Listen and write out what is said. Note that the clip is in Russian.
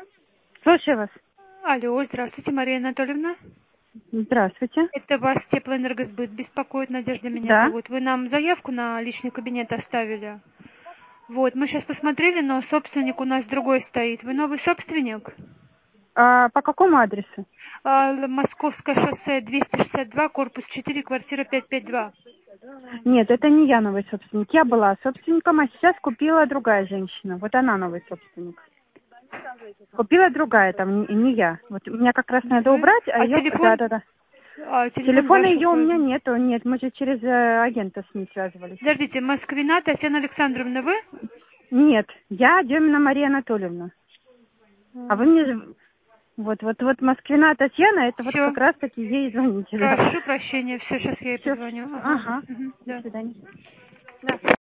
Слушаю вас. Алло, здравствуйте, Мария Анатольевна. Здравствуйте. Это вас Теплоэнергосбыт беспокоит, Надежда меня Да. зовут. Вы нам заявку на личный кабинет оставили. Вот, мы сейчас посмотрели, но собственник у нас другой стоит. Вы новый собственник? По какому адресу? Московское шоссе 262, корпус 4, квартира 552. Нет, это не я новый собственник. Я была собственником, а сейчас купила другая женщина. Вот она новый собственник. Купила другая, там, не я. Вот меня как раз Не надо вы? убрать, а А ее... телефон? Да. Телефон Телефона ваш ее у меня указан. нету. Нет, мы же через агента с ней связывались. Подождите, Москвина Татьяна Александровна, вы? Нет, я Демина Мария Анатольевна. А вы мне... Вот Москвина Татьяна, это вот Все, как раз-таки ей звоните, да. прошу прощения, все, сейчас я ей Все. позвоню. Ага. Ага. Мгм, До да. свидания. Да.